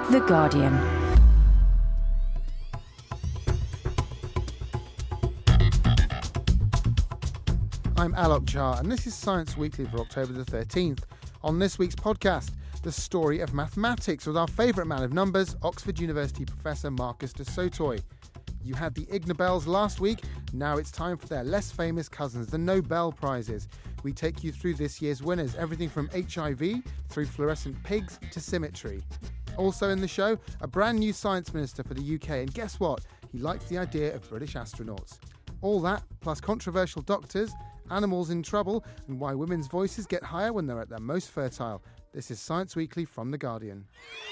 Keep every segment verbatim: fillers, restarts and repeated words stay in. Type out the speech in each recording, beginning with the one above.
The Guardian. I'm Alok Jha, and this is Science Weekly for October the thirteenth. On this week's podcast, the story of mathematics with our favourite man of numbers, Oxford University Professor Marcus du Sautoy. You had the Ig Nobels last week, now it's time for their less famous cousins, the Nobel Prizes. We take you through this year's winners, everything from H I V through fluorescent pigs to symmetry. Also in the show, a brand new science minister for the U K, and guess what? He likes the idea of British astronauts. All that, plus controversial doctors, animals in trouble, and why women's voices get higher when they're at their most fertile. This is Science Weekly from The Guardian.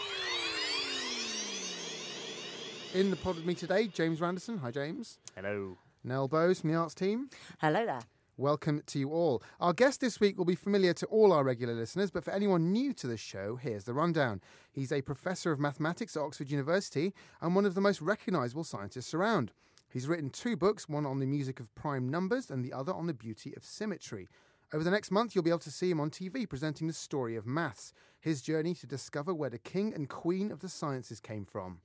In the pod with me today, James Randerson. Hi, James. Hello. Nell Bowes from the arts team. Hello there. Welcome to you all. Our guest this week will be familiar to all our regular listeners, but for anyone new to the show, here's the rundown. He's a professor of mathematics at Oxford University and one of the most recognisable scientists around. He's written two books, one on the music of prime numbers and the other on the beauty of symmetry. Over the next month, you'll be able to see him on T V presenting the story of maths, his journey to discover where the king and queen of the sciences came from.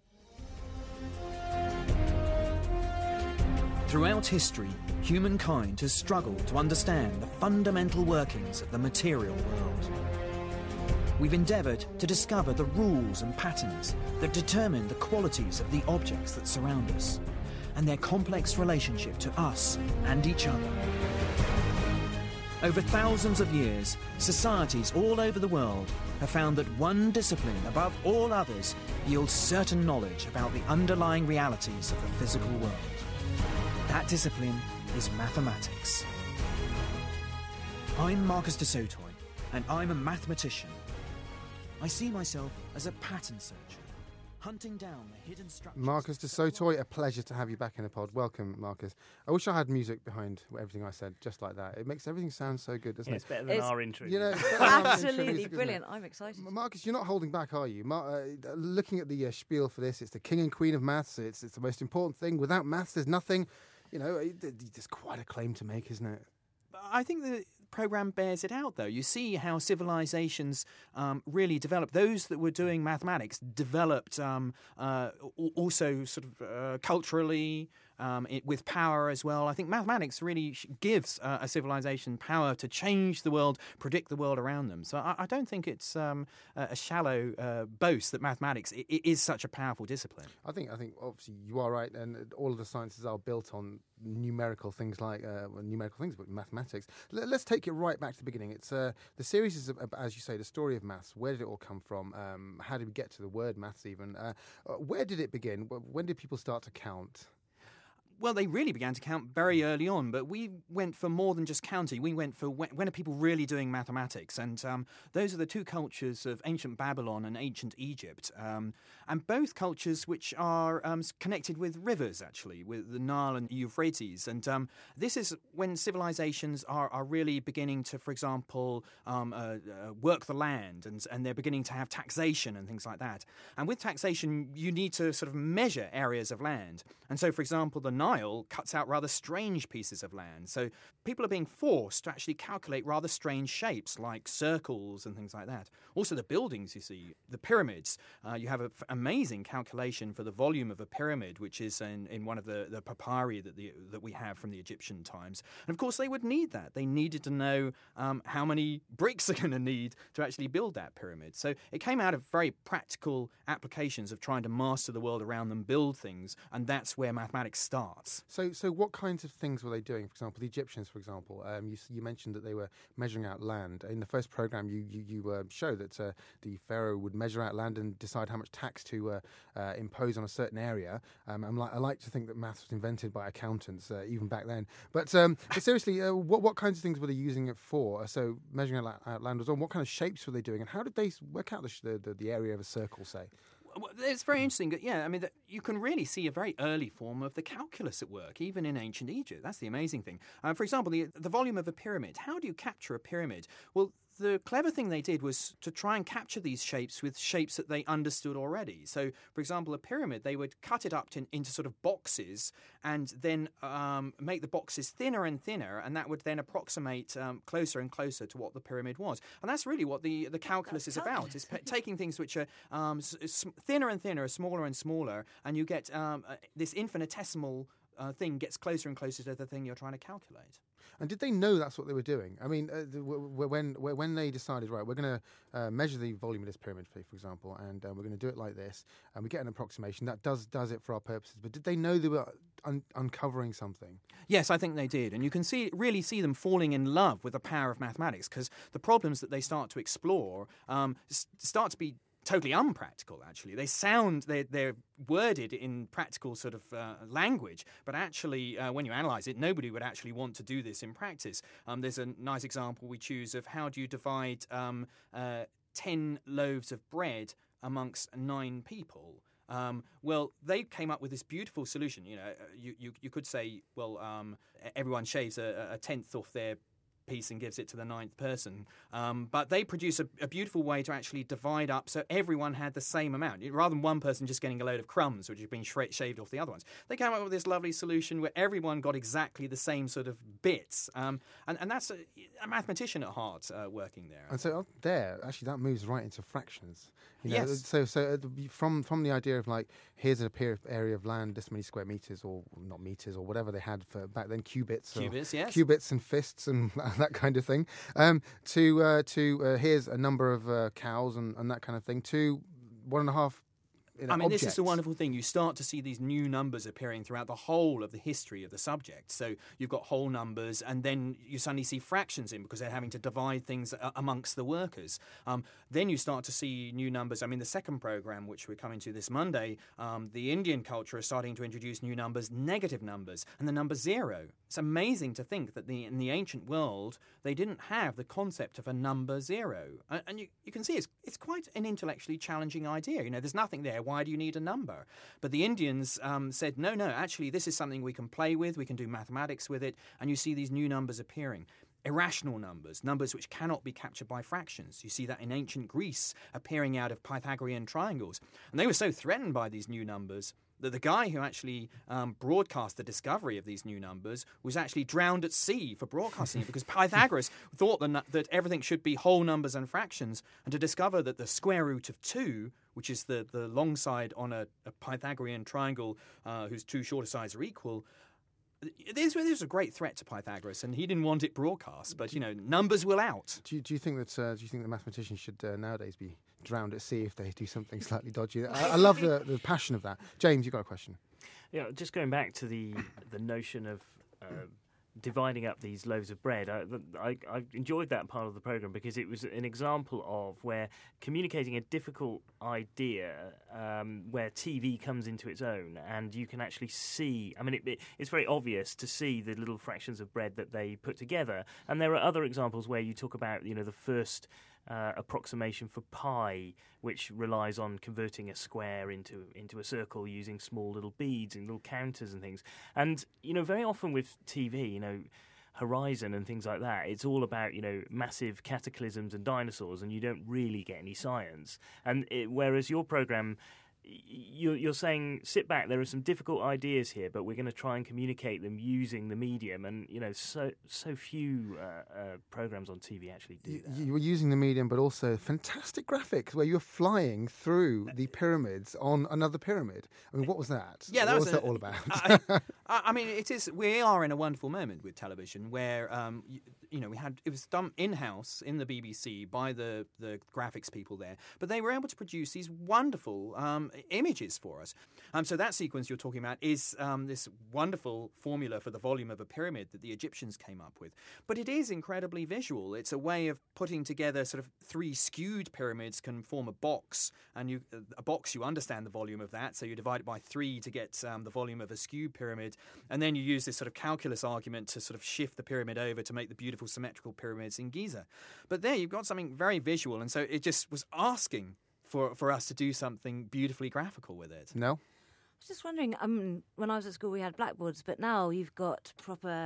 Throughout history, humankind has struggled to understand the fundamental workings of the material world. We've endeavoured to discover the rules and patterns that determine the qualities of the objects that surround us, and their complex relationship to us and each other. Over thousands of years, societies all over the world have found that one discipline above all others yields certain knowledge about the underlying realities of the physical world. That discipline is mathematics. I'm Marcus du Sautoy, and I'm a mathematician. I see myself as a pattern searcher, hunting down the hidden structures. Marcus du Sautoy, a pleasure to have you back in the pod. Welcome, Marcus. I wish I had music behind everything I said, just like that. It makes everything sound so good, doesn't Yeah, it? it's better than It's- our intro. You know, it's better than our intro Absolutely music, isn't it? brilliant. I'm excited. M- Marcus, you're not holding back, are you? Mar- uh, looking at the uh, spiel for this, it's the king and queen of maths. It's it's the most important thing. Without maths, there's nothing. You know, it, it, there's quite a claim to make, isn't it? I think the programme bears it out, though. You see how civilizations um, really developed. Those that were doing mathematics developed um, uh, also sort of uh, culturally, um, it, with power as well. I think mathematics really gives uh, a civilization power to change the world, predict the world around them. So I, I don't think it's um, a shallow uh, boast that mathematics it, it is such a powerful discipline. I think I think obviously you are right, and all of the sciences are built on numerical things like uh, well, numerical things, but mathematics. L- let's take it right back to the beginning. It's uh, the series is, uh, as you say, the story of maths. Where did it all come from? Um, how did we get to the word maths? Even uh, uh, where did it begin? When did people start to count? Well, they really began to count very early on, but we went for more than just counting. We went for when, when are people really doing mathematics? And um, those are the two cultures of ancient Babylon and ancient Egypt, um, and both cultures which are um, connected with rivers, actually, with the Nile and Euphrates. And um, this is when civilizations are, are really beginning to, for example, um, uh, uh, work the land, and, and they're beginning to have taxation and things like that. And with taxation, you need to sort of measure areas of land. And so, for example, the Nile cuts out rather strange pieces of land. So people are being forced to actually calculate rather strange shapes like circles and things like that. Also the buildings, you see, the pyramids. Uh, you have an f- amazing calculation for the volume of a pyramid, which is in, in one of the, the papyri that, the, that we have from the Egyptian times. And of course they would need that. They needed to know um, how many bricks they're going to need to actually build that pyramid. So it came out of very practical applications of trying to master the world around them, build things, and that's where mathematics starts. So, so what kinds of things were they doing? For example, the Egyptians, for example, um, you, you mentioned that they were measuring out land. In the first program, you you, you uh, show that uh, the pharaoh would measure out land and decide how much tax to uh, uh, impose on a certain area. Um, I'm like, I like to think that maths was invented by accountants uh, even back then. But, um, but seriously, uh, what what kinds of things were they using it for? Uh, so measuring out, out land was on. What kind of shapes were they doing, and how did they work out the the, the area of a circle, say? Well, it's very interesting. Yeah, I mean, that you can really see a very early form of the calculus at work, even in ancient Egypt. That's the amazing thing. Uh, for example, the, the volume of a pyramid. How do you capture a pyramid? Well, the clever thing they did was to try and capture these shapes with shapes that they understood already. So, for example, a pyramid, they would cut it up to, into sort of boxes and then um, make the boxes thinner and thinner, and that would then approximate um, closer and closer to what the pyramid was. And that's really what the, the calculus that's is calculus. about. It's p- taking things which are um, s- s- thinner and thinner, smaller and smaller, and you get um, uh, this infinitesimal uh, thing gets closer and closer to the thing you're trying to calculate. And did they know that's what they were doing? I mean, uh, the, w- w- when w- when they decided, right, we're going to uh, measure the volume of this pyramid, for, for example, and uh, we're going to do it like this, and we get an approximation that does does it for our purposes. But did they know they were un- uncovering something? Yes, I think they did, and you can see really see them falling in love with the power of mathematics, because the problems that they start to explore um, s- start to be totally unpractical, actually. They sound, they're, they're worded in practical sort of uh, language, but actually, uh, when you analyse it, nobody would actually want to do this in practice. Um, there's a nice example we choose of how do you divide um, uh, ten loaves of bread amongst nine people. Um, well, they came up with this beautiful solution. You know, you, you, you could say, well, um, everyone shaves a, a tenth off their piece and gives it to the ninth person. Um, but they produce a, a beautiful way to actually divide up so everyone had the same amount. Rather than one person just getting a load of crumbs which have been sh- shaved off the other ones. They came up with this lovely solution where everyone got exactly the same sort of bits. Um, and, and that's a, a mathematician at heart uh, working there. And so up there, actually, that moves right into fractions. You know, yes. So, so from from the idea of like, here's a area of land, this many square meters, or not meters, or whatever they had for back then, cubits, cubits, yes, cubits and fists and that kind of thing. Um, to uh, to uh, here's a number of uh, cows and, and that kind of thing. To one and a half. You know, I mean, objects. This is a wonderful thing. You start to see these new numbers appearing throughout the whole of the history of the subject. So you've got whole numbers, and then you suddenly see fractions in because they're having to divide things uh, amongst the workers. Um, then you start to see new numbers. I mean, the second program, which we're coming to this Monday, um, the Indian culture is starting to introduce new numbers, negative numbers, and the number zero. It's amazing to think that the, in the ancient world, they didn't have the concept of a number zero. And, and you, you can see it's, it's quite an intellectually challenging idea. You know, there's nothing there. Why do you need a number? But the Indians um, said, no, no, actually, this is something we can play with. We can do mathematics with it. And you see these new numbers appearing. Irrational numbers, numbers which cannot be captured by fractions. You see that in ancient Greece appearing out of Pythagorean triangles. And they were so threatened by these new numbers that the guy who actually um, broadcast the discovery of these new numbers was actually drowned at sea for broadcasting it because Pythagoras thought the, that everything should be whole numbers and fractions, and to discover that the square root of two, which is the, the long side on a, a Pythagorean triangle uh, whose two shorter sides are equal, This, this was a great threat to Pythagoras, and he didn't want it broadcast. But you know, numbers will out. Do you, do you think that uh, do you think the mathematicians should uh, nowadays be drowned at sea if they do something slightly dodgy? I, I love the, the passion of that. James, you got a question? Yeah, just going back to the the notion of uh, dividing up these loaves of bread. I, I, I enjoyed that part of the programme because it was an example of where communicating a difficult idea, um, where T V comes into its own, and you can actually see, I mean, it, it, it's very obvious to see the little fractions of bread that they put together. And there are other examples where you talk about, you know, the first Uh, approximation for pi, which relies on converting a square into into a circle using small little beads and little counters and things. And, you know, very often with T V, you know, Horizon and things like that, it's all about, you know, massive cataclysms and dinosaurs, and you don't really get any science. And it, whereas your programme, You're, you're saying, sit back, there are some difficult ideas here, but we're going to try and communicate them using the medium. And, you know, so so few uh, uh, programmes on T V actually do you, that. You were using the medium, but also fantastic graphics where you were flying through the pyramids on another pyramid. I mean, what was that? Yeah, that what was, was a, that all about? I, I mean, it is. We are in a wonderful moment with television where, um, you, you know, we had it was done in-house in the B B C by the, the graphics people there, but they were able to produce these wonderful um, images for us. Um, so that sequence you're talking about is um, this wonderful formula for the volume of a pyramid that the Egyptians came up with. But it is incredibly visual. It's a way of putting together sort of three skewed pyramids can form a box, and you a box, you understand the volume of that, so you divide it by three to get um, the volume of a skewed pyramid, and then you use this sort of calculus argument to sort of shift the pyramid over to make the beautiful symmetrical pyramids in Giza. But there you've got something very visual, and so it just was asking for, for us to do something beautifully graphical with it. No? I was just wondering, um, when I was at school we had blackboards, but now you've got proper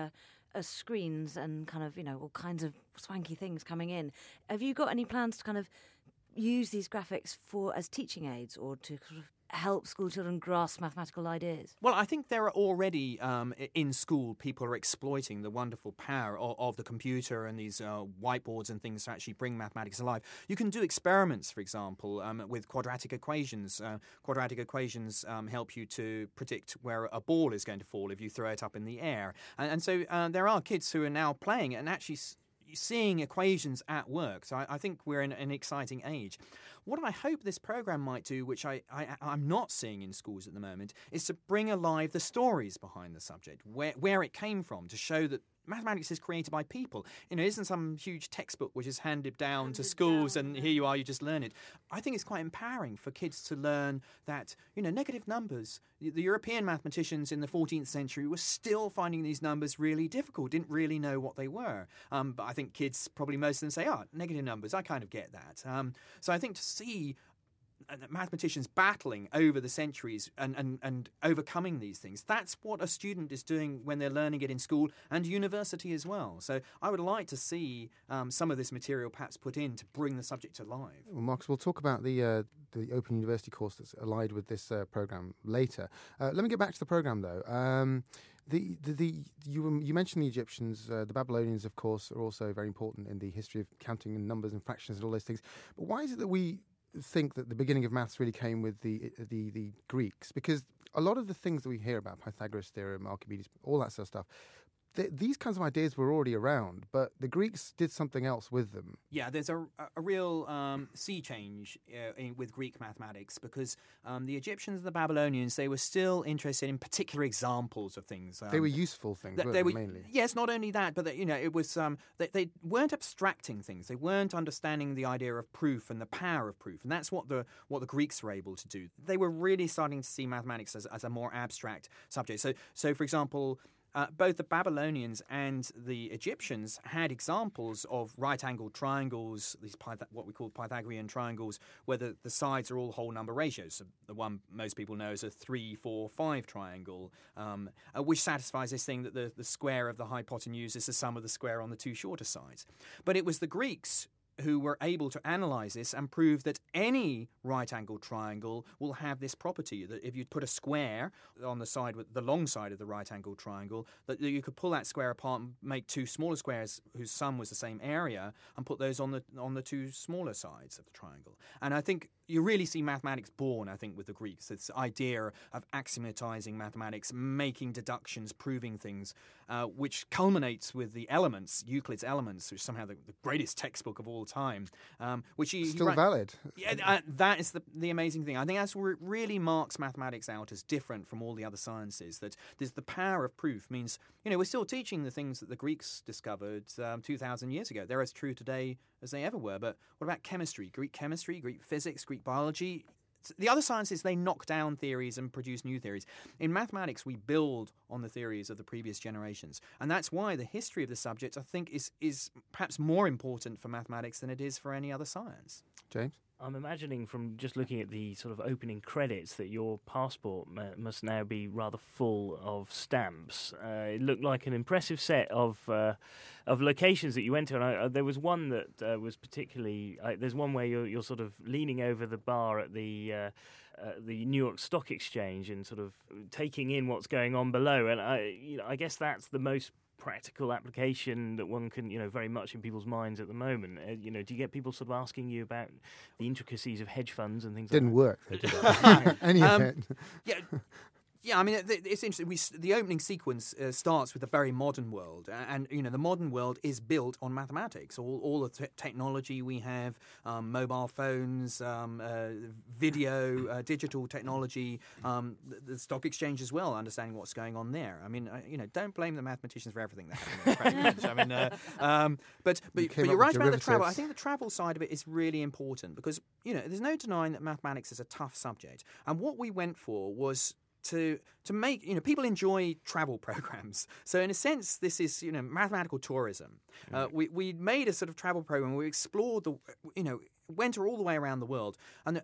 uh, screens and kind of, you know, all kinds of swanky things coming in. Have you got any plans to kind of use these graphics for as teaching aids or to sort of help school children grasp mathematical ideas? Well, I think there are already um, in school people are exploiting the wonderful power of, of the computer and these uh, whiteboards and things to actually bring mathematics alive. You can do experiments, for example, um, with quadratic equations. Uh, quadratic equations um, help you to predict where a ball is going to fall if you throw it up in the air. And, and so uh, there are kids who are now playing it and actually s- seeing equations at work. So I, I think we're in an exciting age. What I hope this program might do, which I, I, I'm not seeing in schools at the moment, is to bring alive the stories behind the subject, where, where it came from, to show that mathematics is created by people. You know, it isn't some huge textbook which is handed down handed to schools down, and yeah. here you are, you just learn it. I think it's quite empowering for kids to learn that, you know, negative numbers, the European mathematicians in the fourteenth century were still finding these numbers really difficult, didn't really know what they were. Um, but I think kids, probably most of them say, oh, negative numbers, I kind of get that. Um, so I think to see mathematicians battling over the centuries and, and, and overcoming these things. That's what a student is doing when they're learning it in school and university as well. So I would like to see um, some of this material perhaps put in to bring the subject to life. Well, Marcus, we'll talk about the uh, the Open University course that's allied with this uh, programme later. Uh, let me get back to the programme, though. Um, The, the, the you you mentioned the Egyptians, uh, the Babylonians, of course, are also very important in the history of counting and numbers and fractions and all those things. But why is it that we think that the beginning of maths really came with the the the Greeks? Because a lot of the things that we hear about, Pythagoras' theorem, Archimedes, all that sort of stuff, th- these kinds of ideas were already around, but the Greeks did something else with them. Yeah, there's a, a real um, sea change uh, in, with Greek mathematics because um, the Egyptians and the Babylonians, they were still interested in particular examples of things. Um, they were useful things, th- weren't they they, were, mainly? Yes, not only that, but, they, you know, it was um, they, they weren't abstracting things. They weren't understanding the idea of proof and the power of proof, and that's what the what the Greeks were able to do. They were really starting to see mathematics as, as a more abstract subject. So, so for example, Uh, both the Babylonians and the Egyptians had examples of right-angled triangles, these Pyth- what we call Pythagorean triangles, where the, the sides are all whole number ratios. So the one most people know is a three, four, five triangle, um, uh, which satisfies this thing that the, the square of the hypotenuse is the sum of the square on the two shorter sides. But it was the Greeks who were able to analyse this and prove that any right-angled triangle will have this property, that if you put a square on the side, with the long side of the right-angled triangle, that you could pull that square apart and make two smaller squares whose sum was the same area and put those on the on the two smaller sides of the triangle. And I think you really see mathematics born, I think, with the Greeks. This idea of axiomatizing mathematics, making deductions, proving things, uh, which culminates with the Elements, Euclid's Elements, which is somehow the, the greatest textbook of all time. Um, which he, Still he valid. Yeah, uh, that is the, the amazing thing. I think that's what really marks mathematics out as different from all the other sciences, that there's the power of proof means, you know, we're still teaching the things that the Greeks discovered um, two thousand years ago. They're as true today as they ever were. But what about chemistry? Greek chemistry, Greek physics, Greek biology? The other sciences, they knock down theories and produce new theories. In mathematics, we build on the theories of the previous generations. And that's why the history of the subject, I think, is, is perhaps more important for mathematics than it is for any other science. James? I'm imagining from just looking at the sort of opening credits that your passport m- must now be rather full of stamps. Uh, it looked like an impressive set of uh, of locations that you went to, and I, uh, there was one that uh, was particularly. Uh, there's one where you're, you're sort of leaning over the bar at the. Uh, Uh, the New York Stock Exchange and sort of taking in what's going on below, and I, you know, I guess that's the most practical application that one can, you know, very much in people's minds at the moment. Uh, you know, do you get people sort of asking you about the intricacies of hedge funds and things? Didn't like work. Did it? Any um, of it. Yeah. Yeah, I mean, it's interesting. We, the opening sequence uh, starts with a very modern world, and you know, the modern world is built on mathematics. All, all the te- technology we have, um, mobile phones, um, uh, video, uh, digital technology, um, the, the stock exchange as well. Understanding what's going on there. I mean, I, you know, don't blame the mathematicians for everything that happens. I mean, uh, um, but but, You but came you're up right with about the travel. I derivatives. think the travel side of it is really important because you know, there's no denying that mathematics is a tough subject, and what we went for was. To to make, you know, people enjoy travel programs. So in a sense, this is, you know, mathematical tourism. Uh, we we made a sort of travel program. We explored the, you know, went all the way around the world, and and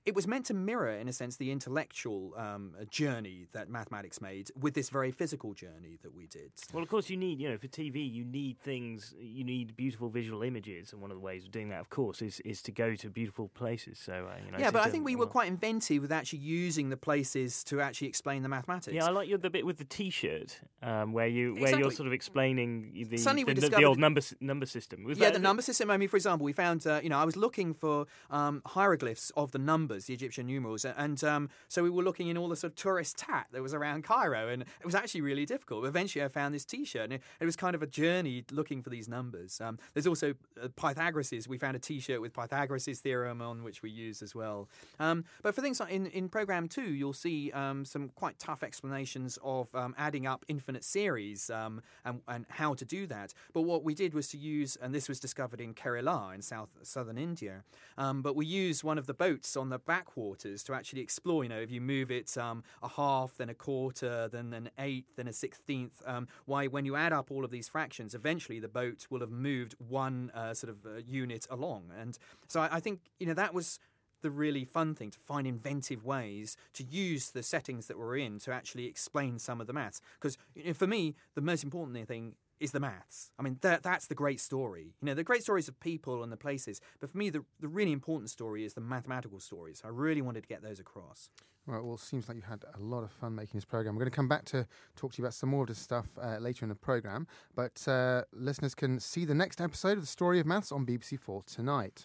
it was meant to mirror, in a sense, the intellectual um, journey that mathematics made with this very physical journey that we did. Well, of course, you need, you know, for T V, you need things, you need beautiful visual images, and one of the ways of doing that, of course, is, is to go to beautiful places. So, uh, you know, yeah, but I a, think we were quite inventive with actually using the places to actually explain the mathematics. Yeah, I like your, the bit with the T-shirt, um, where you where exactly. you're sort of explaining the Suddenly we the, discovered the old number number system. Was yeah, that the number system. I mean, for example, we found, uh, you know, I was looking for um, hieroglyphs of the numbers, the Egyptian numerals, and um, so we were looking in all the sort of tourist tat that was around Cairo, and it was actually really difficult. Eventually, I found this T-shirt, and it, it was kind of a journey looking for these numbers. Um, there's also uh, Pythagoras's. We found a T-shirt with Pythagoras's theorem on which we use as well. Um, but for things like in, in program two, you'll see um, some quite tough explanations of um, adding up infinite series um, and, and how to do that. But what we did was to use, and this was discovered in Kerala in south southern India, um, but we used one of the boats on the backwaters to actually explore, you know, if you move it um, a half, then a quarter, then an eighth, then a sixteenth, um, why when you add up all of these fractions, eventually the boat will have moved one uh, sort of uh, unit along. And so I, I think, you know, that was the really fun thing, to find inventive ways to use the settings that we're in to actually explain some of the maths. Because, you know, for me, the most important thing is the maths. I mean, that that's the great story. You know, the great stories of people and the places. But for me, the, the really important story is the mathematical stories. I really wanted to get those across. Right, well, it seems like you had a lot of fun making this programme. We're going to come back to talk to you about some more of this stuff uh, later in the programme. But uh, listeners can see the next episode of The Story of Maths on B B C four tonight.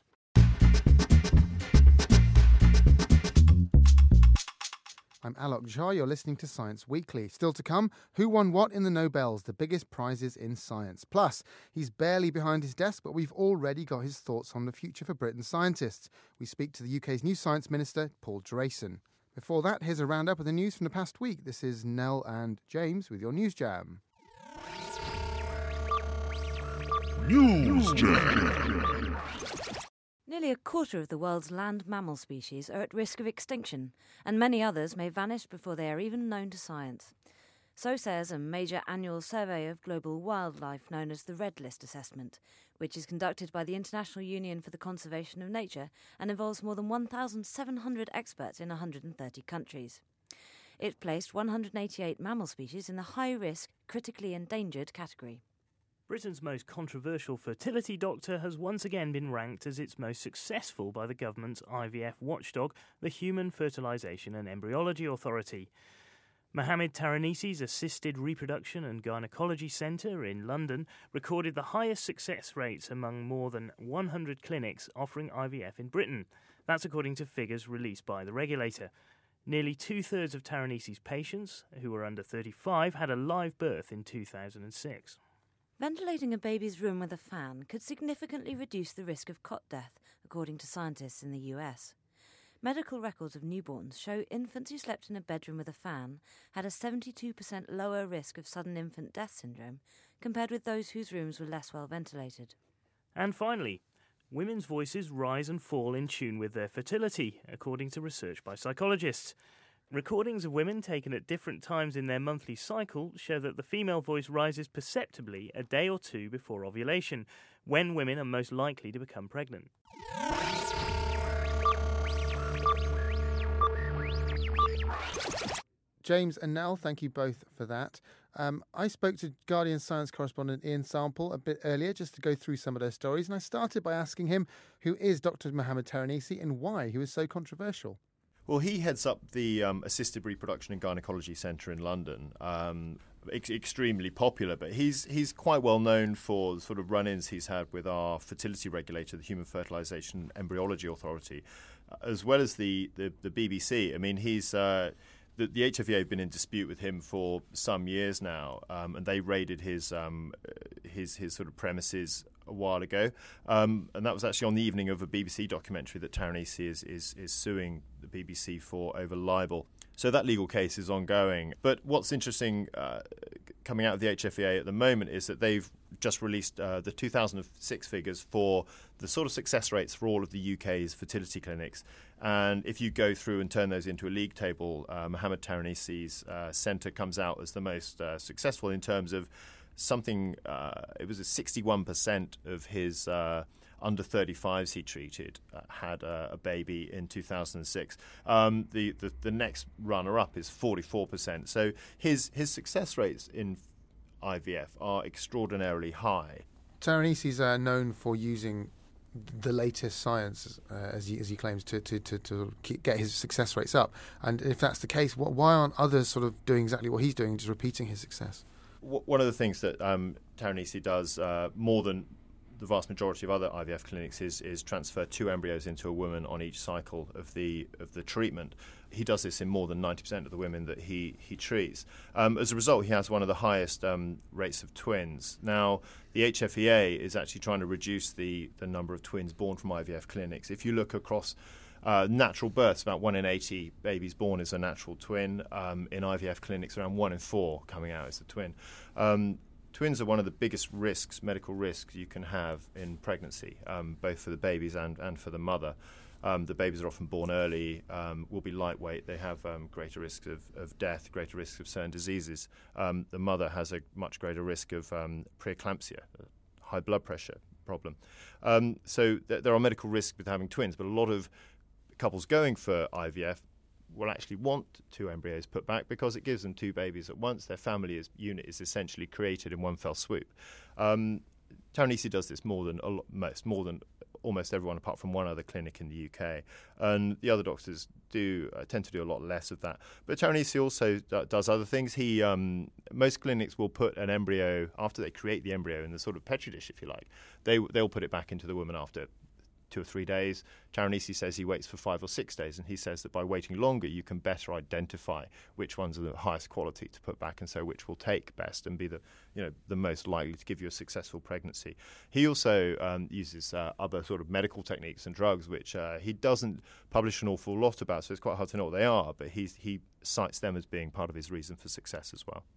I'm Alok Jha, you're listening to Science Weekly. Still to come, who won what in the Nobels, the biggest prizes in science. Plus, he's barely behind his desk, but we've already got his thoughts on the future for Britain's scientists. We speak to the U K's new Science Minister, Paul Drayson. Before that, here's a roundup of the news from the past week. This is Nell and James with your News Jam. News Jam. Nearly a quarter of the world's land mammal species are at risk of extinction, and many others may vanish before they are even known to science. So says a major annual survey of global wildlife known as the Red List Assessment, which is conducted by the International Union for the Conservation of Nature and involves more than one thousand seven hundred experts in one hundred thirty countries. It placed one hundred eighty-eight mammal species in the high-risk, critically endangered category. Britain's most controversial fertility doctor has once again been ranked as its most successful by the government's I V F watchdog, the Human Fertilisation and Embryology Authority. Mohammed Taranisi's Assisted Reproduction and Gynecology Centre in London recorded the highest success rates among more than one hundred clinics offering I V F in Britain. That's according to figures released by the regulator. Nearly two-thirds of Taranisi's patients, who were under thirty-five, had a live birth in two thousand six. Ventilating a baby's room with a fan could significantly reduce the risk of cot death, according to scientists in the U S. Medical records of newborns show infants who slept in a bedroom with a fan had a seventy-two percent lower risk of sudden infant death syndrome compared with those whose rooms were less well ventilated. And finally, women's voices rise and fall in tune with their fertility, according to research by psychologists. Recordings of women taken at different times in their monthly cycle show that the female voice rises perceptibly a day or two before ovulation, when women are most likely to become pregnant. James and Nell, thank you both for that. Um, I spoke to Guardian science correspondent Ian Sample a bit earlier just to go through some of their stories, and I started by asking him who is Doctor Mohammed Taranisi and why he was so controversial. Well, he heads up the um, Assisted Reproduction and Gynecology Centre in London. Um, ex- extremely popular, but he's he's quite well known for the sort of run-ins he's had with our fertility regulator, the Human Fertilisation and Embryology Authority, as well as the, the, the B B C. I mean, he's uh, the, the H F E A have been in dispute with him for some years now, um, and they raided his um, his his sort of premises a while ago, um, and that was actually on the evening of a B B C documentary that Taranisi is, is is suing the B B C for over libel. So that legal case is ongoing. But what's interesting uh, coming out of the H F E A at the moment is that they've just released uh, the two thousand six figures for the sort of success rates for all of the U K's fertility clinics. And if you go through and turn those into a league table, uh, Mohammed Taranisi's uh, centre comes out as the most uh, successful in terms of something, uh, it was a sixty-one percent of his uh, under thirty-fives he treated uh, had uh, a baby in two thousand six. Um, the, the the next runner-up is forty-four percent. So his his success rates in I V F are extraordinarily high. Taranis is uh, known for using the latest science, uh, as he as he claims, to to to, to keep, get his success rates up. And if that's the case, what, why aren't others sort of doing exactly what he's doing, just repeating his success? One of the things that um, Taranis does uh, more than the vast majority of other I V F clinics is is transfer two embryos into a woman on each cycle of the of the treatment. He does this in more than ninety percent of the women that he, he treats. Um, as a result, he has one of the highest um, rates of twins. Now, the H F E A is actually trying to reduce the, the number of twins born from I V F clinics. If you look across uh, natural births, about one in eighty babies born is a natural twin. Um, in I V F clinics, around one in four coming out as a twin. Um, Twins are one of the biggest risks, medical risks, you can have in pregnancy, um, both for the babies and, and for the mother. Um, the babies are often born early, um, will be lightweight. They have um, greater risks of, of death, greater risks of certain diseases. Um, the mother has a much greater risk of um, preeclampsia, high blood pressure problem. Um, so th- there are medical risks with having twins, but a lot of couples going for I V F will actually want two embryos put back because it gives them two babies at once. Their family is, unit is essentially created in one fell swoop. Um, Taranis does this more than a lot, most, more than almost everyone apart from one other clinic in the U K. And the other doctors do uh, tend to do a lot less of that. But Taranis also d- does other things. He um, most clinics will put an embryo, after they create the embryo in the sort of petri dish, if you like, they, they'll put it back into the woman after two or three days. Taranis says he waits for five or six days, and he says that by waiting longer, you can better identify which ones are the highest quality to put back, and so which will take best and be the you know the most likely to give you a successful pregnancy. He also um, uses uh, other sort of medical techniques and drugs, which uh, he doesn't publish an awful lot about, so it's quite hard to know what they are, but he's, he cites them as being part of his reason for success as well.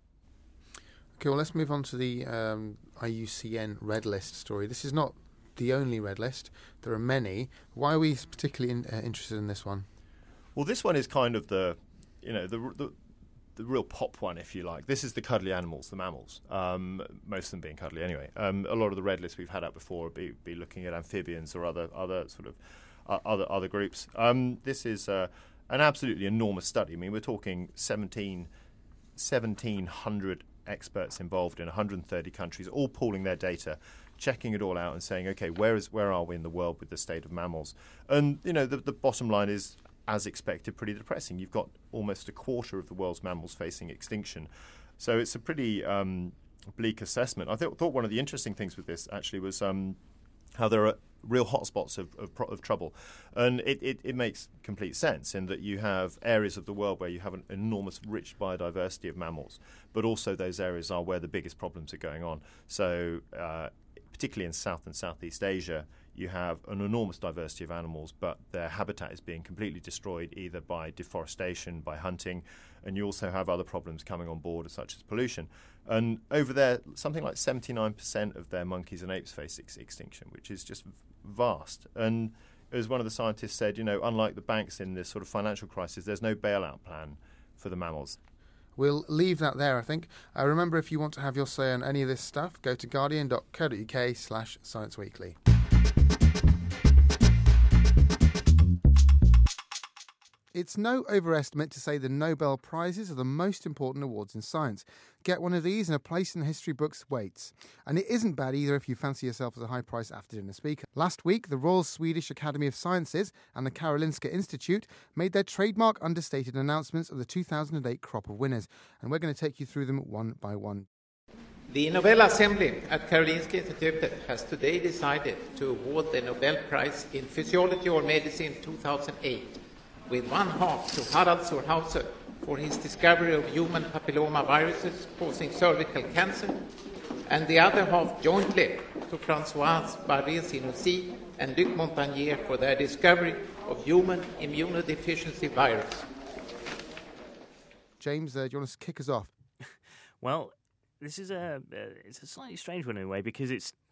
Okay, well, let's move on to the um, I U C N Red List story. This is not the only red list. There are many. Why are we particularly in, uh, interested in this one? Well, this one is kind of the, you know, the, the the real pop one, if you like. This is the cuddly animals, the mammals. Um, most of them being cuddly anyway. Um, a lot of the red lists we've had out before be, be looking at amphibians or other other sort of uh, other other groups. Um, this is uh, an absolutely enormous study. I mean, we're talking seventeen hundred experts involved in one hundred thirty countries, all pooling their data, checking it all out and saying, okay, where is where are we in the world with the state of mammals? And, you know, the, the bottom line is, as expected, pretty depressing. You've got almost a quarter of the world's mammals facing extinction. So it's a pretty um, bleak assessment. I th- thought one of the interesting things with this actually was um, how there are real hotspots of, of, of trouble. And it, it, it makes complete sense in that you have areas of the world where you have an enormous rich biodiversity of mammals, but also those areas are where the biggest problems are going on. So uh, particularly in South and Southeast Asia, you have an enormous diversity of animals, but their habitat is being completely destroyed either by deforestation, by hunting, and you also have other problems coming on board, such as pollution. And over there, something like seventy-nine percent of their monkeys and apes face ex- extinction, which is just vast. And as one of the scientists said, you know, unlike the banks in this sort of financial crisis, there's no bailout plan for the mammals. We'll leave that there, I think. Uh, remember, if you want to have your say on any of this stuff, go to guardian.co.uk slash Science Weekly. It's no overestimate to say the Nobel Prizes are the most important awards in science. Get one of these and a place in the history books waits. And it isn't bad either if you fancy yourself as a high-priced after-dinner speaker. Last week, the Royal Swedish Academy of Sciences and the Karolinska Institute made their trademark understated announcements of the two thousand eight crop of winners. And we're going to take you through them one by one. The Nobel Assembly at Karolinska Institute has today decided to award the Nobel Prize in Physiology or Medicine two thousand eight, with one half to Harald zur Hauser for his discovery of human papillomaviruses causing cervical cancer, and the other half jointly to Françoise Barré-Sinoussi and Luc Montagnier for their discovery of human immunodeficiency virus. James, uh, do you want to kick us off? Well, this is a uh, it's a slightly strange one in a way because it's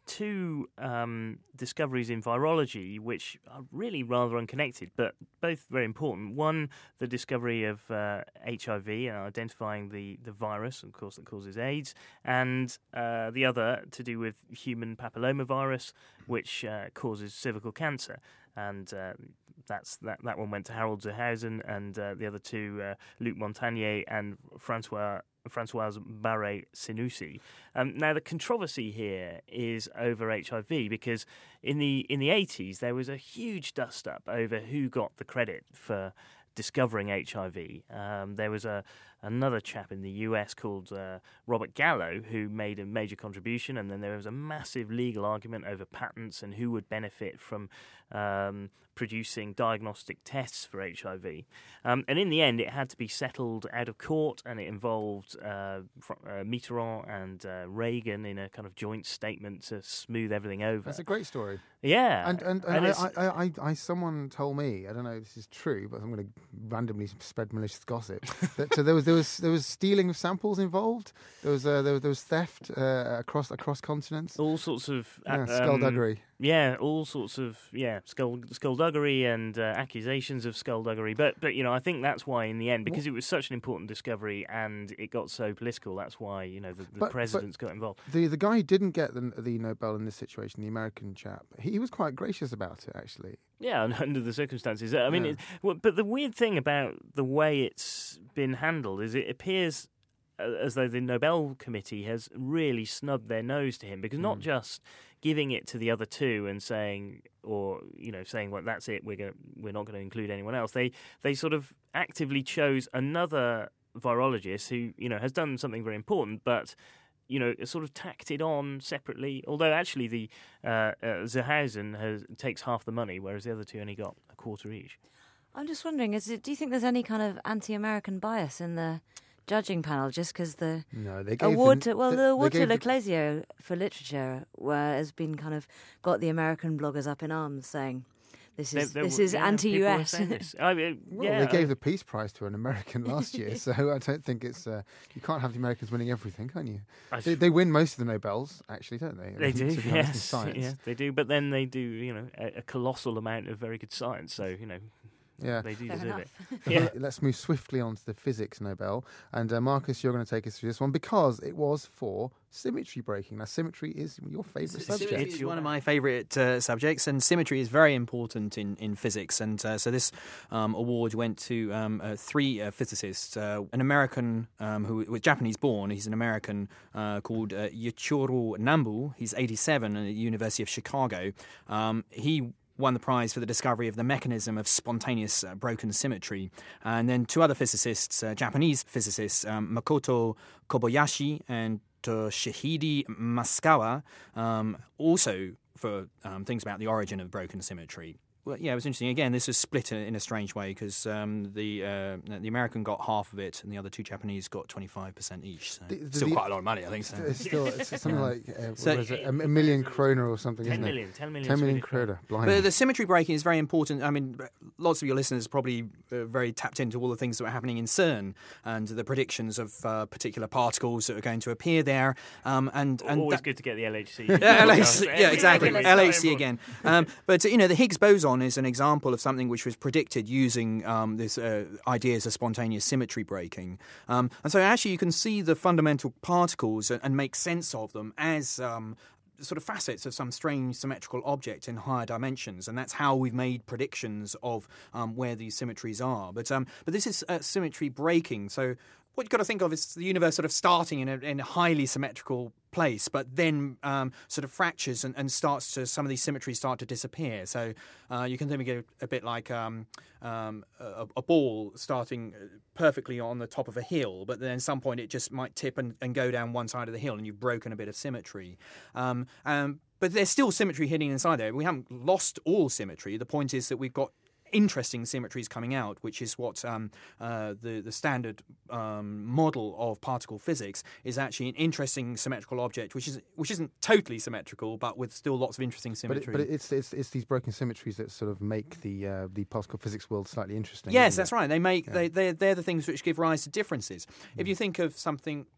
two um, discoveries in virology which are really rather unconnected, but both very important. One, the discovery of uh, H I V and identifying the, the virus, of course, that causes AIDS, and uh, the other to do with human papillomavirus, which uh, causes cervical cancer. And uh, that's that, that one went to Harold Zerhausen, and uh, the other two, uh, Luc Montagnier and Francois Françoise Barré-Sinoussi. Um, now, the controversy here is over H I V, because in the in the eighties there was a huge dust-up over who got the credit for discovering H I V. Um, there was a another chap in the U S called uh, Robert Gallo who made a major contribution, and then there was a massive legal argument over patents and who would benefit from um, producing diagnostic tests for H I V. Um, and in the end, it had to be settled out of court, and it involved uh, uh, Mitterrand and uh, Reagan in a kind of joint statement to smooth everything over. That's a great story. Yeah. And and, And and it's- I, I, I, I, someone told me, I don't know if this is true, but I'm going to randomly spread malicious gossip, that so there was there was there was stealing of samples involved. There was uh, there, was- there was theft uh, across across continents. all sorts of uh, Yeah, um, skullduggery. Yeah, all sorts of yeah skull skullduggery and uh, accusations of skullduggery. But but you know, I think that's why in the end, because it was such an important discovery and it got so political, that's why you know the, the But- presidents got involved. The the guy who didn't get the the Nobel in this situation, the American chap, he was quite gracious about it actually. Yeah, and under the circumstances. I mean, Yeah. it, well, but the weird thing about the way it's been handled is it appears uh, as though the Nobel Committee has really snubbed their nose to him, because not just giving it to the other two and saying, or you know, saying, well, that's it, we're going, we're not going to include anyone else. They they sort of actively chose another virologist who you know has done something very important, but you know, sort of tacked it on separately. Although actually the uh, uh, Zerhausen has takes half the money, whereas the other two only got a quarter each. I'm just wondering, is it, do you think there's any kind of anti-American bias in the judging panel, just because the No, they gave award the, to, well, they- the they award to gave the- Leclésio for literature where has been kind of got the American bloggers up in arms saying this is There- there this were- is yeah, anti-U people were S. saying this. I mean, Well, yeah, they I- gave the Peace Prize to an American last year, so I don't think it's uh, you can't have the Americans winning everything, can you? I- They, they win most of the Nobels, actually, don't they? They do, To be honest, in yes, science. yeah, they do. But then they do, you know, a, a colossal amount of very good science. So you know, Yeah. they do Fair deserve enough. it. So Yeah. let- Let's move swiftly on to the physics Nobel. And uh, Marcus, you're going to take us through this one because it was for symmetry breaking. Now, symmetry is your favourite subject. Symmetry It's is your- one of my favourite uh, subjects, and symmetry is very important in, in physics. And uh, so this um, award went to um, uh, three uh, physicists. Uh, an American um, who was Japanese-born. He's an American uh, called uh, Yuichiro Nambu. He's eighty-seven at the University of Chicago. Um, he won the prize for the discovery of the mechanism of spontaneous uh, broken symmetry. And then two other physicists, uh, Japanese physicists, um, Makoto Kobayashi and Toshihide Masukawa, um, also for um, things about the origin of broken symmetry. Well, yeah, it was interesting. Again, this was split in a strange way because um, the uh, the American got half of it and the other two Japanese got twenty-five percent each. So The- the- still the- quite a lot of money, I think. So. It's still it's something Yeah. like uh, what So- was it? a, a million kroner or something, ten isn't million, it? ten million, ten million Swedish krona. kroner. Blimey. But the symmetry breaking is very important. I mean, lots of your listeners are probably uh, very tapped into all the things that were happening in CERN and the predictions of uh, particular particles that are going to appear there. Um, and and Always that- good to get the L H C. Yeah, L H C, yeah, exactly. Every- L H C again. Um, but, you know, the Higgs boson is an example of something which was predicted using um, this uh, ideas of spontaneous symmetry breaking. Um, and so actually you can see the fundamental particles and, and make sense of them as um, sort of facets of some strange symmetrical object in higher dimensions, and that's how we've made predictions of um, where these symmetries are. But um, but this is uh, symmetry breaking, so what you've got to think of is the universe sort of starting in a, in a highly symmetrical place, but then um, sort of fractures and, and starts to, some of these symmetries start to disappear. So uh, you can think of it a bit like um, um, a, a ball starting perfectly on the top of a hill, but then at some point it just might tip and, and go down one side of the hill and you've broken a bit of symmetry. Um, um, but there's still symmetry hidden inside there. We haven't lost all symmetry. The point is that we've got interesting symmetries coming out, which is what um, uh, the the standard um, model of particle physics is actually an interesting symmetrical object, which is which isn't totally symmetrical, but with still lots of interesting But, symmetry. it, but it's, it's it's these broken symmetries that sort of make the uh, the particle physics world slightly interesting. Yes, isn't that's it? right. They make Yeah. they they're, they're the things which give rise to differences. If you think of something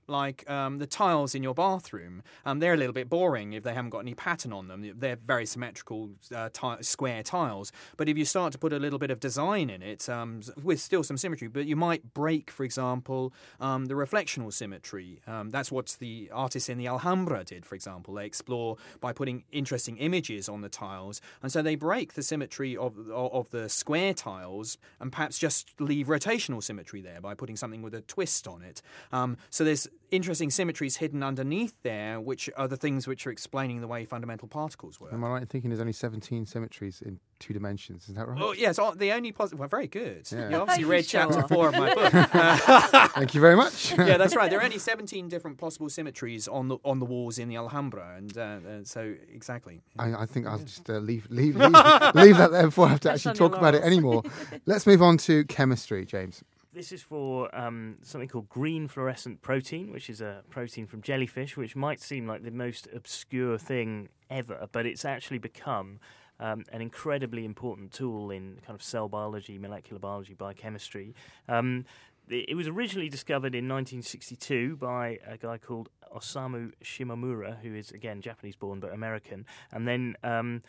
like um, the tiles in your bathroom. Um, they're a little bit boring if they haven't got any pattern on them. They're very symmetrical uh, ti- square tiles. But if you start to put a little bit of design in it, um, with still some symmetry, but you might break, for example, um, the reflectional symmetry. Um, that's what the artists in the Alhambra did, for example. They explore by putting interesting images on the tiles, and so they break the symmetry of of, of the square tiles and perhaps just leave rotational symmetry there by putting something with a twist on it. Um, so there's interesting symmetries hidden underneath there, which are the things which are explaining the way fundamental particles work. Am I right in thinking there's only seventeen symmetries in two dimensions? Is that right? Oh, yes, oh, the only positive... Well, very good. Yeah. You obviously Thank read you, chapter Sean. four of my book. Uh, Thank you very much. yeah, that's right. There are only seventeen different possible symmetries on the on the walls in the Alhambra, and uh, uh, so exactly. I, I think I'll just uh, leave, leave, leave, leave that there before I have to Rest actually on your talk about it laurels. anymore. Let's move on to chemistry, James. This is for um, something called green fluorescent protein, which is a protein from jellyfish, which might seem like the most obscure thing ever, but it's actually become um, an incredibly important tool in kind of cell biology, molecular biology, biochemistry. Um, it was originally discovered in nineteen sixty-two by a guy called Osamu Shimomura, who is, again, Japanese-born but American, and then... Um,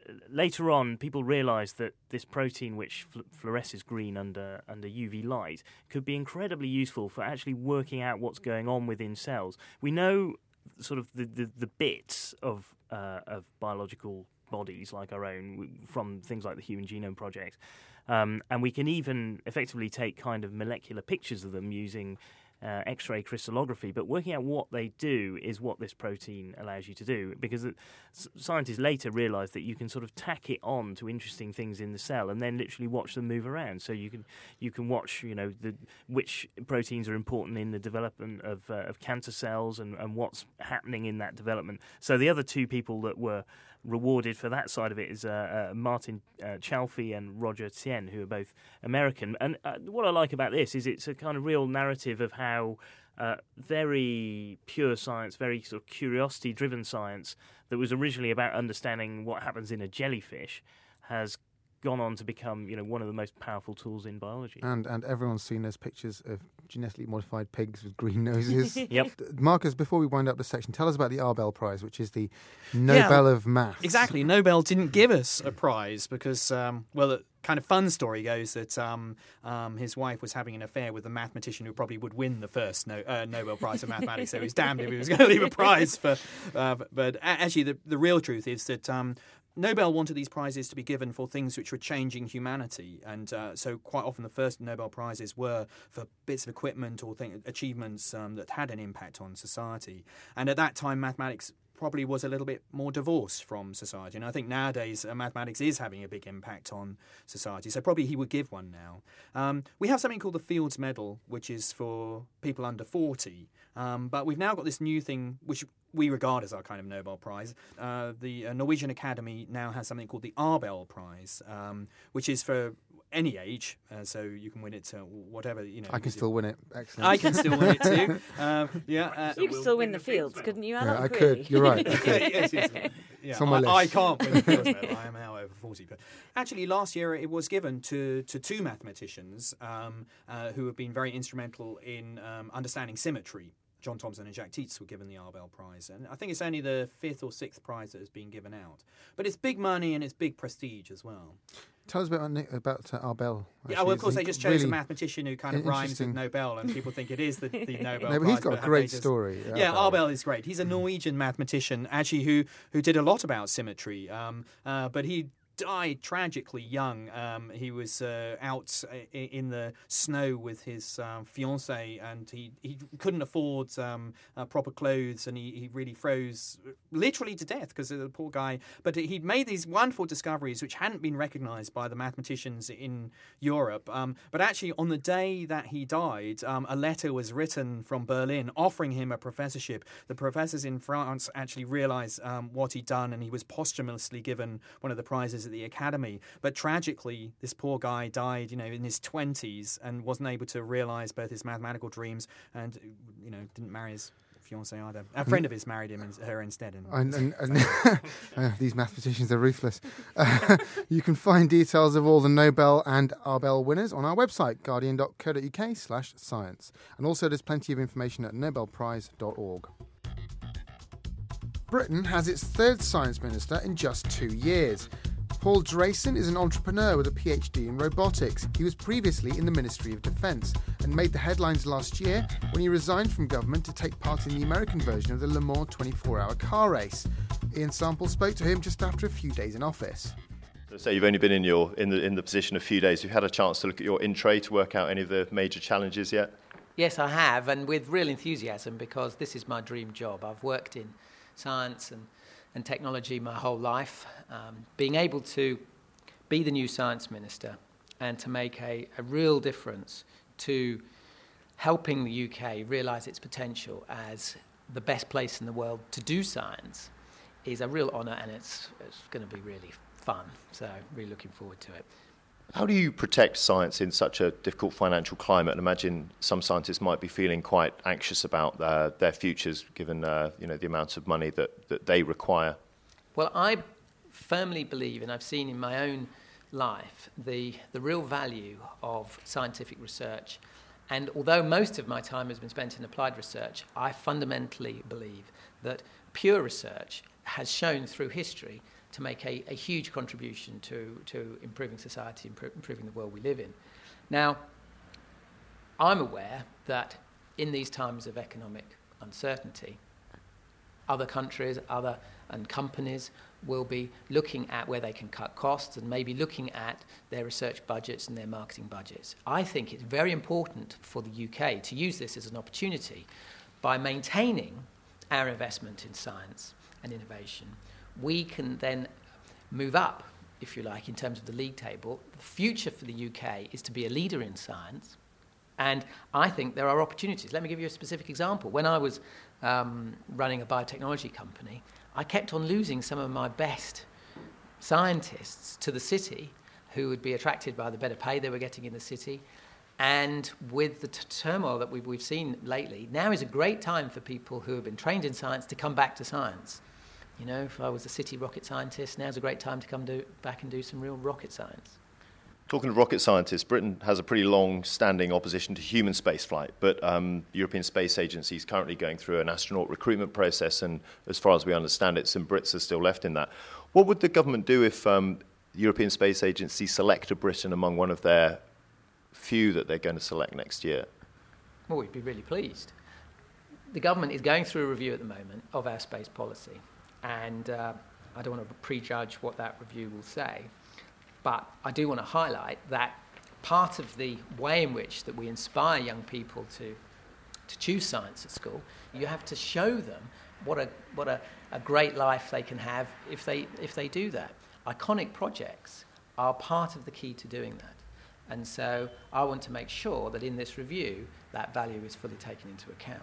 Later on, people realised that this protein, which fl- fluoresces green under under U V light, could be incredibly useful for actually working out what's going on within cells. We know sort of the, the, the bits of uh, of biological bodies like our own w- from things like the Human Genome Project, um, and we can even effectively take kind of molecular pictures of them using Uh, X-ray crystallography, but working out what they do is what this protein allows you to do, because it, s- scientists later realised that you can sort of tack it on to interesting things in the cell and then literally watch them move around. So you can you can watch, you know, the which proteins are important in the development of uh, of cancer cells and, and what's happening in that development. So the other two people that were rewarded for that side of it is uh, uh, Martin uh, Chalfie and Roger Tsien, who are both American. And uh, what I like about this is it's a kind of real narrative of how uh, very pure science, very sort of curiosity-driven science that was originally about understanding what happens in a jellyfish has gone on to become, you know, one of the most powerful tools in biology. And and everyone's seen those pictures of genetically modified pigs with green noses. Yep. Marcus, before we wind up this section, tell us about the Arbel Prize, which is the Nobel Yeah, of Maths. Exactly. Nobel didn't give us a prize because, um, well, the kind of fun story goes that um, um, his wife was having an affair with a mathematician who probably would win the first no, uh, Nobel Prize for mathematics. So he was damned if he was going to leave a prize for. Uh, but actually, the, the real truth is that Um, Nobel wanted these prizes to be given for things which were changing humanity, and uh, so quite often the first Nobel Prizes were for bits of equipment or thing, achievements um, that had an impact on society. And at that time, mathematics probably was a little bit more divorced from society. And I think nowadays uh, mathematics is having a big impact on society, so probably he would give one now. Um, we have something called the Fields Medal, which is for people under forty, um, but we've now got this new thing which we regard as our kind of Nobel Prize. Uh, the uh, Norwegian Academy now has something called the Arbel Prize, um, which is for any age, uh, so you can win it to whatever, you know. I can still win it. Excellent. I can still win it too. Um, yeah, uh, You could still win the fields, couldn't you, Alan? Yeah, I Really? could. You're right. I could. yes, yes. Yeah, It's on my I, I list. can't win the Fields Medal. I am now over forty. But actually, last year it was given to, to two mathematicians um, uh, who have been very instrumental in um, understanding symmetry. John Thomson and Jacques Tietz were given the Arbel Prize, and I think it's only the fifth or sixth prize that has been given out. But it's big money and it's big prestige as well. Tell us about about uh, Arbel. Yeah, well, of course, they just chose really a mathematician who kind of rhymes with interesting. Nobel, and people think it is the, the Nobel No, Prize. but he's got a have great they just- story. Yeah, Arbel is great. He's a Norwegian mathematician, actually, who, who did a lot about symmetry, um, uh, but he died tragically young. Um, he was uh, out i- in the snow with his um, fiancée, and he, he couldn't afford um, uh, proper clothes, and he, he really froze literally to death because of the poor guy. But he'd made these wonderful discoveries which hadn't been recognised by the mathematicians in Europe. Um, but actually, on the day that he died, um, a letter was written from Berlin offering him a professorship. The professors in France actually realised um, what he'd done, and he was posthumously given one of the prizes at the Academy. But tragically, this poor guy died, you know, in his twenties and wasn't able to realise both his mathematical dreams and, you know, didn't marry his fiancée either. A friend of his married him and her instead. And, and, and, and uh, these mathematicians are ruthless. Uh, you can find details of all the Nobel and Arbel winners on our website, guardian.co.uk slash science. And also there's plenty of information at nobel prize dot org. Britain has its third science minister in just two years. Paul Drayson is an entrepreneur with a PhD in robotics. He was previously in the Ministry of Defence and made the headlines last year when he resigned from government to take part in the American version of the Le Mans twenty-four hour car race. Ian Sample spoke to him just after a few days in office. So you've only been in your in the in the position a few days. You've had a chance to look at your in-tray to work out any of the major challenges yet? Yes, I have, and with real enthusiasm, because this is my dream job. I've worked in science and and technology my whole life. Um, being able to be the new science minister and to make a, a real difference to helping the U K realise its potential as the best place in the world to do science is a real honour, and it's, it's going to be really fun. So really looking forward to it. How do you protect science in such a difficult financial climate? And imagine some scientists might be feeling quite anxious about uh, their futures, given uh, you know the amount of money that, that they require. Well, I firmly believe, and I've seen in my own life, the the real value of scientific research. And although most of my time has been spent in applied research, I fundamentally believe that pure research has shown through history to make a, a huge contribution to, to improving society, impro- improving the world we live in. Now, I'm aware that in these times of economic uncertainty, other countries, other and companies will be looking at where they can cut costs and maybe looking at their research budgets and their marketing budgets. I think it's very important for the U K to use this as an opportunity by maintaining our investment in science and innovation. We can then move up, if you like, in terms of the league table. The future for the U K is to be a leader in science, and I think there are opportunities. Let me give you a specific example. When I was um, running a biotechnology company, I kept on losing some of my best scientists to the city who would be attracted by the better pay they were getting in the city. And with the t- turmoil that we've, we've seen lately, now is a great time for people who have been trained in science to come back to science. You know, if I was a city rocket scientist, now's a great time to come do, back and do some real rocket science. Talking of rocket scientists, Britain has a pretty long-standing opposition to human spaceflight, but um, the European Space Agency is currently going through an astronaut recruitment process, and as far as we understand it, some Brits are still left in that. What would the government do if um, the European Space Agency select a Briton among one of their few that they're going to select next year? Well, we'd be really pleased. The government is going through a review at the moment of our space policy. And uh, I don't want to prejudge what that review will say, but I do want to highlight that part of the way in which that we inspire young people to to choose science at school, you have to show them what a what a, a great life they can have if they if they do that. Iconic projects are part of the key to doing that. And so I want to make sure that in this review that value is fully taken into account.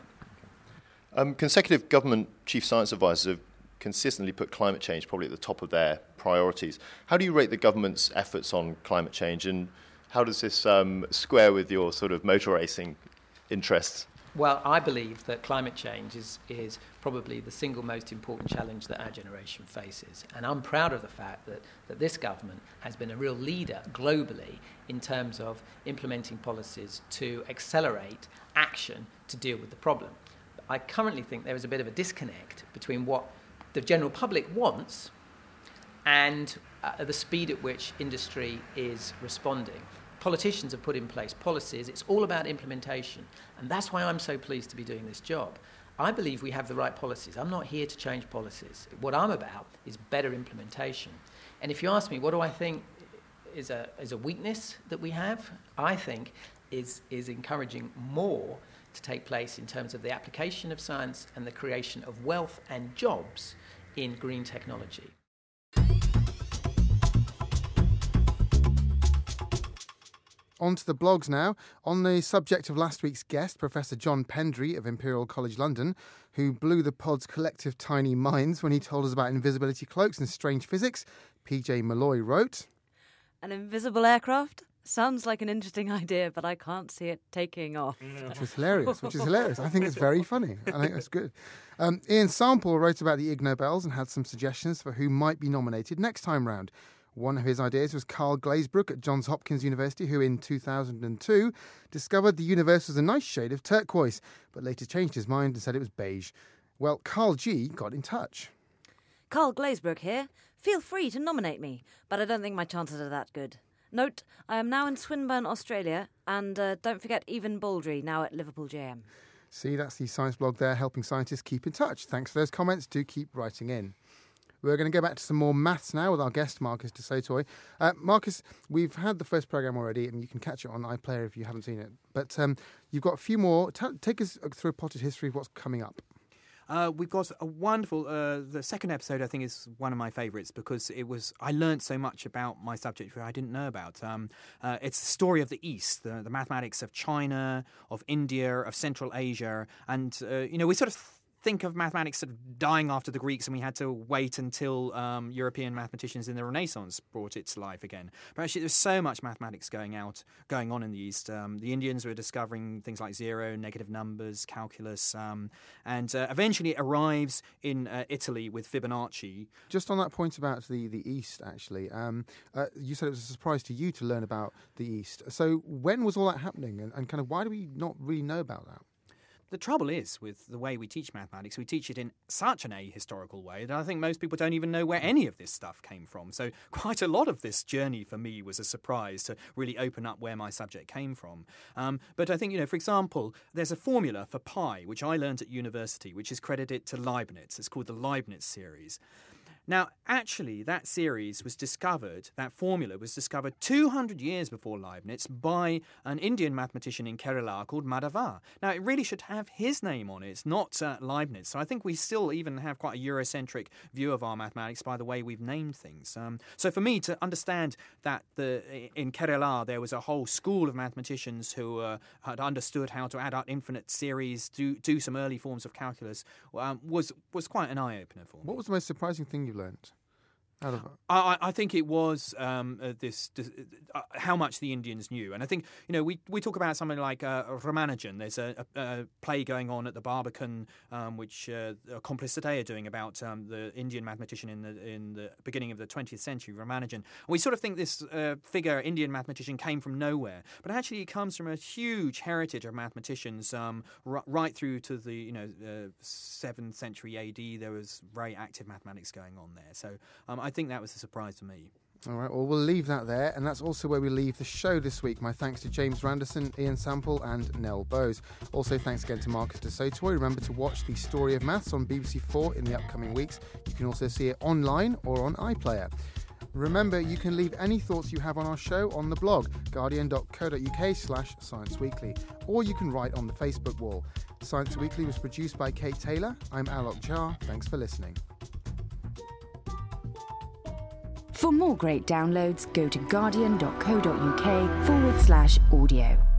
Um, consecutive government chief science advisors have consistently put climate change probably at the top of their priorities. How do you rate the government's efforts on climate change, and how does this um, square with your sort of motor racing interests? Well, I believe that climate change is, is probably the single most important challenge that our generation faces. And I'm proud of the fact that, that this government has been a real leader globally in terms of implementing policies to accelerate action to deal with the problem. I currently think there is a bit of a disconnect between what the general public wants and uh, the speed at which industry is responding. Politicians have put in place policies. It's all about implementation. And that's why I'm so pleased to be doing this job. I believe we have the right policies. I'm not here to change policies. What I'm about is better implementation. And if you ask me, what do I think is a, is a weakness that we have? I think is, is encouraging more to take place in terms of the application of science and the creation of wealth and jobs in green technology. On to the blogs now. On the subject of last week's guest, Professor John Pendry of Imperial College London, who blew the pod's collective tiny minds when he told us about invisibility cloaks and strange physics, P J Malloy wrote, An invisible aircraft? Sounds like an interesting idea, but I can't see it taking off. Which is hilarious, which is hilarious. I think it's very funny. I think it's good. Um, Ian Sample wrote about the Ig Nobels and had some suggestions for who might be nominated next time round. One of his ideas was Carl Glazebrook at Johns Hopkins University, who in two thousand two discovered the universe was a nice shade of turquoise, but later changed his mind and said it was beige. Well, Carl G got in touch. Carl Glazebrook here. Feel free to nominate me, but I don't think my chances are that good. Note, I am now in Swinburne, Australia, and uh, don't forget Evan Baldry, now at Liverpool J M. See, that's the science blog there, helping scientists keep in touch. Thanks for those comments. Do keep writing in. We're going to go back to some more maths now with our guest, Marcus du Sautoy. Uh, Marcus, we've had the first programme already, and you can catch it on iPlayer if you haven't seen it. But um, you've got a few more. T- take us through a potted history of what's coming up. Uh, we've got a wonderful, uh, the second episode I think is one of my favourites because it was, I learned so much about my subject which I didn't know about. Um, uh, it's the story of the East, the, the mathematics of China, of India, of Central Asia, and, uh, you know, we sort of think of mathematics sort of dying after the Greeks, and we had to wait until um, European mathematicians in the Renaissance brought it to life again. But actually, there's so much mathematics going out, going on in the East. Um, the Indians were discovering things like zero, negative numbers, calculus, um, and uh, eventually it arrives in uh, Italy with Fibonacci. Just on that point about the, the East, actually, um, uh, you said it was a surprise to you to learn about the East. So when was all that happening, and, and kind of why do we not really know about that? The trouble is with the way we teach mathematics, we teach it in such an ahistorical way that I think most people don't even know where any of this stuff came from. So quite a lot of this journey for me was a surprise to really open up where my subject came from. Um, but I think, you know, for example, there's a formula for pi, which I learned at university, which is credited to Leibniz. It's called the Leibniz series. Now, actually, that series was discovered, that formula was discovered two hundred years before Leibniz by an Indian mathematician in Kerala called Madhava. Now, it really should have his name on it, not uh, Leibniz. So I think we still even have quite a Eurocentric view of our mathematics by the way we've named things. Um, so for me to understand that the in Kerala there was a whole school of mathematicians who uh, had understood how to add up infinite series, do, do some early forms of calculus, um, was, was quite an eye-opener for me. What was the most surprising thing you learnt out of it? I, I think it was um, uh, this, this uh, how much the Indians knew, and I think you know we, we talk about something like uh, Ramanujan. There's a, a, a play going on at the Barbican, um, which uh, Complicit are doing about um, the Indian mathematician in the in the beginning of the twentieth century, Ramanujan. And we sort of think this uh, figure, Indian mathematician, came from nowhere, but actually he comes from a huge heritage of mathematicians um, r- right through to the you know uh, seventh century A D. There was very active mathematics going on there, so um, I think that was a surprise to me. All right, well, we'll leave that there, and that's also where we leave the show this week. My thanks to James Randerson, Ian Sample and Nell Bowes. Also, thanks again to Marcus du Sautoy. Remember to watch The Story of Maths on B B C four in the upcoming weeks. You can also see it online or on iPlayer. Remember, you can leave any thoughts you have on our show on the blog, guardian.co.uk slash Science Weekly, or you can write on the Facebook wall. Science Weekly was produced by Kate Taylor. I'm Alok Jha. Thanks for listening. For more great downloads, go to guardian.co.uk forward slash audio.